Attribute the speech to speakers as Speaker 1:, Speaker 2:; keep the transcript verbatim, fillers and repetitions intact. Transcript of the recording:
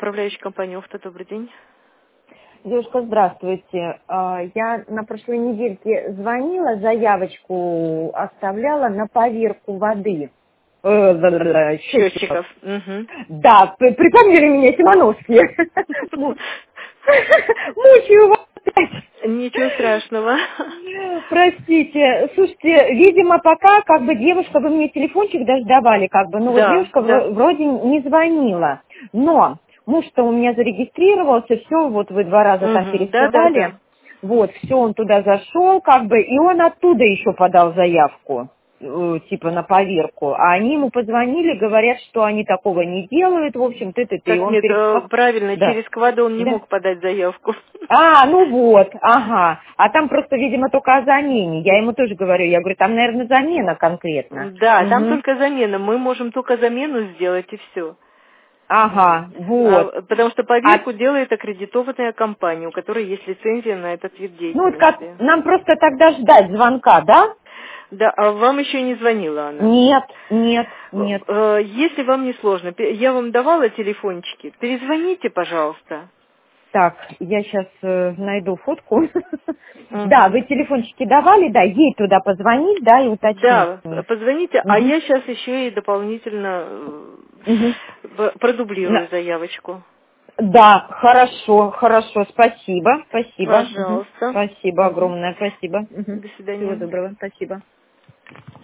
Speaker 1: управляющая компания «Офта». Добрый день.
Speaker 2: Девушка, здравствуйте. А, Я на прошлой недельке звонила, заявочку оставляла на поверку воды. Э, да-да-да, счетчиков.
Speaker 1: Счетчиков. Мгм.
Speaker 2: Да, при- припомнили меня Симоновские. Му- Мучаю вас опять.
Speaker 1: Ничего страшного.
Speaker 2: Простите, слушайте, видимо, пока как бы девушка, вы мне телефончик даже давали, как бы, ну вот
Speaker 1: Да,
Speaker 2: девушка
Speaker 1: да.
Speaker 2: вро- вроде не звонила, но муж-то у меня зарегистрировался, все, вот вы два раза там
Speaker 1: Мгм. Да, да,
Speaker 2: пересылали,
Speaker 1: да.
Speaker 2: вот, все, он туда зашел, как бы, и он оттуда еще подал заявку, э, типа на поверку, а они ему позвонили, говорят, что они такого не делают, в общем, ты-ты-ты, и
Speaker 1: Так
Speaker 2: он
Speaker 1: нет, э,
Speaker 2: перестал,
Speaker 1: правильно,
Speaker 2: да,
Speaker 1: через КВАД он не
Speaker 2: да.
Speaker 1: мог подать заявку.
Speaker 2: А, ну вот, ага. А там просто, видимо, только о замене. Я ему тоже говорю, я говорю, там, наверное, замена конкретно.
Speaker 1: Да, там
Speaker 2: Угу.
Speaker 1: только замена. Мы можем только замену сделать и все.
Speaker 2: Ага, вот.
Speaker 1: Потому что
Speaker 2: А,
Speaker 1: поверку делает аккредитованная компания, у которой есть лицензия на этот вид
Speaker 2: ну вот как,
Speaker 1: деятельности.
Speaker 2: нам просто тогда ждать звонка, да?
Speaker 1: Да, а вам еще не звонила она?
Speaker 2: Нет, нет, нет.
Speaker 1: Э, Если вам не сложно, пе- я вам давала телефончики, перезвоните, пожалуйста.
Speaker 2: Так, я сейчас найду фотку. Да,
Speaker 1: Мгм.
Speaker 2: вы телефончики давали, да, ей туда позвонить, да, и уточнить
Speaker 1: Да,
Speaker 2: с ней.
Speaker 1: позвоните, а
Speaker 2: Угу.
Speaker 1: я сейчас еще и дополнительно
Speaker 2: Угу.
Speaker 1: э, продублирую заявочку.
Speaker 2: Да, хорошо, хорошо, спасибо, спасибо. Мгм.
Speaker 1: Пожалуйста.
Speaker 2: Спасибо
Speaker 1: Мгм.
Speaker 2: огромное, спасибо. Мгм.
Speaker 1: До
Speaker 2: Всего
Speaker 1: свидания.
Speaker 2: доброго, спасибо.